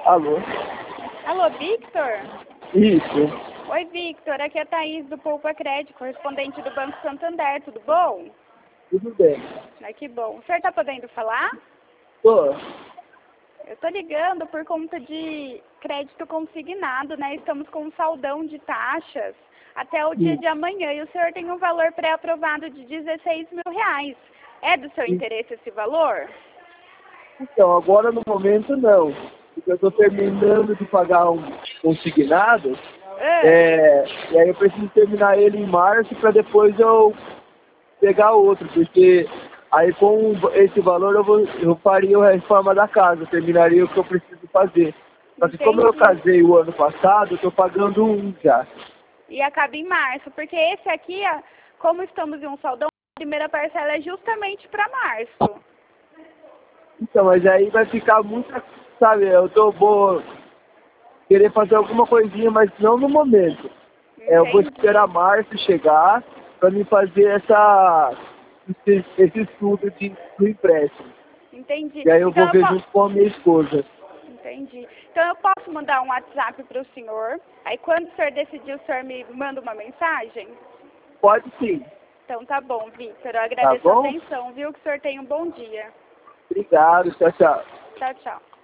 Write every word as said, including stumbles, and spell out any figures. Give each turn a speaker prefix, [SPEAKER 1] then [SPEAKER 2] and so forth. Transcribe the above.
[SPEAKER 1] Alô?
[SPEAKER 2] Alô, Victor?
[SPEAKER 1] Isso.
[SPEAKER 2] Oi, Victor. Aqui é a Thaís do Poupa Crédito, correspondente do Banco Santander. Tudo bom?
[SPEAKER 1] Tudo bem.
[SPEAKER 2] Ai, que bom. O senhor está podendo falar?
[SPEAKER 1] Tô.
[SPEAKER 2] Eu estou ligando por conta de crédito consignado, né? Estamos com um saldão de taxas até o dia
[SPEAKER 1] Sim.
[SPEAKER 2] de amanhã e o senhor tem um valor pré-aprovado de dezesseis mil reais. É do seu
[SPEAKER 1] Sim.
[SPEAKER 2] interesse esse valor?
[SPEAKER 1] Então, agora no momento não. Porque eu estou terminando de pagar um consignado.
[SPEAKER 2] Ah,
[SPEAKER 1] É, e aí eu preciso terminar ele em março para depois eu pegar outro, porque aí com esse valor eu, vou, eu faria a reforma da casa, eu terminaria o que eu preciso fazer. Só que como eu
[SPEAKER 2] entendi.
[SPEAKER 1] casei o ano passado, eu estou pagando um já.
[SPEAKER 2] E acaba em março, porque esse aqui, ó, como estamos em um saldão, a primeira parcela é justamente para março.
[SPEAKER 1] Então, mas aí vai ficar muito, sabe, eu tô, vou querer fazer alguma coisinha, mas não no momento. É, eu vou
[SPEAKER 2] Entendi.
[SPEAKER 1] esperar março chegar para me fazer essa, esse, esse estudo de, do empréstimo.
[SPEAKER 2] Entendi.
[SPEAKER 1] E aí eu vou
[SPEAKER 2] Então eu,
[SPEAKER 1] ver
[SPEAKER 2] po-
[SPEAKER 1] junto com a minha esposa.
[SPEAKER 2] Entendi. Então eu posso mandar um WhatsApp para o senhor. Aí quando o senhor decidir, o senhor me manda uma mensagem?
[SPEAKER 1] Pode sim.
[SPEAKER 2] Então tá bom, Victor. Eu
[SPEAKER 1] Tá
[SPEAKER 2] agradeço a
[SPEAKER 1] bom?
[SPEAKER 2] atenção, viu? Que o senhor tenha um bom dia.
[SPEAKER 1] Obrigado. Tchau, tchau.
[SPEAKER 2] Tchau, tchau.